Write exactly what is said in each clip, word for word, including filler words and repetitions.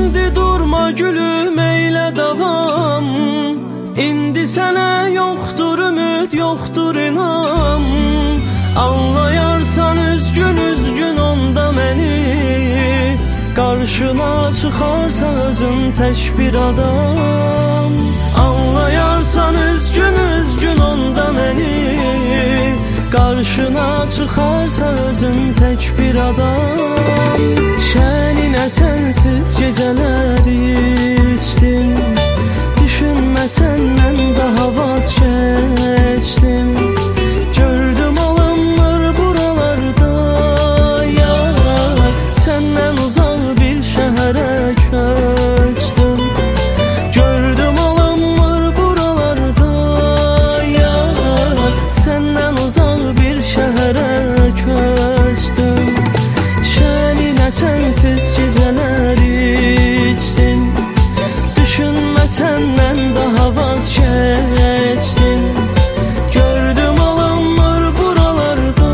indi durma gülüm eylə davam. İndi sənə yoxdur ümid, yoxdur inam. Anlayarsan üzgün üzgün onda məni, qarşına çıxarsa özün tək bir adam. Anlayarsan üzgün üzgün onda məni, qarşına çıxarsa özün tək bir adam. Şəninə sənsiz gecələri içdim, düşünmə səndən daha vaz keçdim. Gördüm alınmır buralarda yar, səndən uzaq bir şəhərə köçdüm. Gördüm alınmır buralarda yar, səndən uzaq bir şəhərə köçdüm. Şəninə sənsiz gecələri içdim, düşünmə səndən daha vaz keçdim. Gördüm alınmır buralarda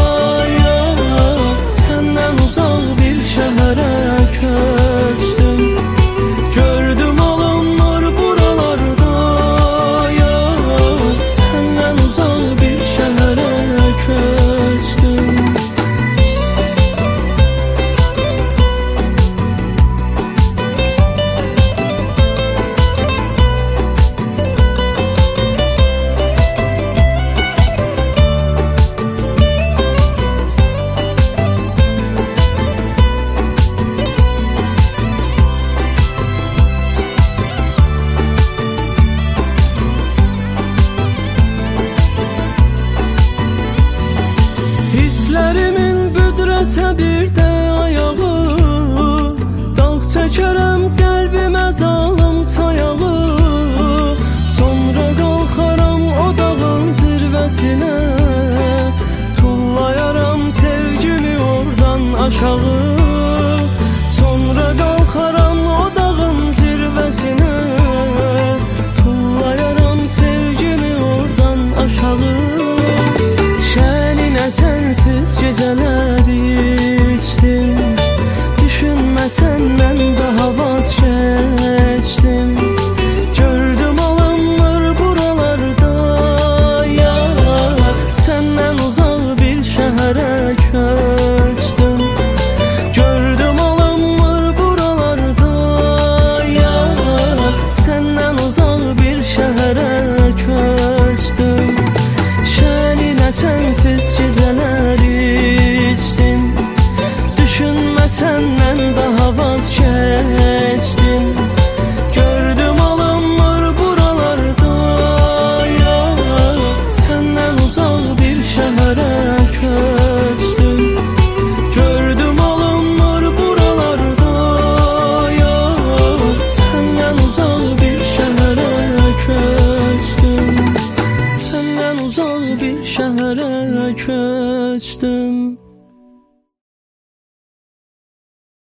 yar, səndən uzaq bir şəhərə köçdüm. Gördüm alınmır buralarda yar, səndən uzaq bir şəhərə köçdüm. Hisslərimin büdrəsə bir də ayağı, dağ çəkərəm qəlbimə zalım sayağı. Sonra qalxaram o dağın zirvəsinə, tullayaram sevgimi oradan aşağı.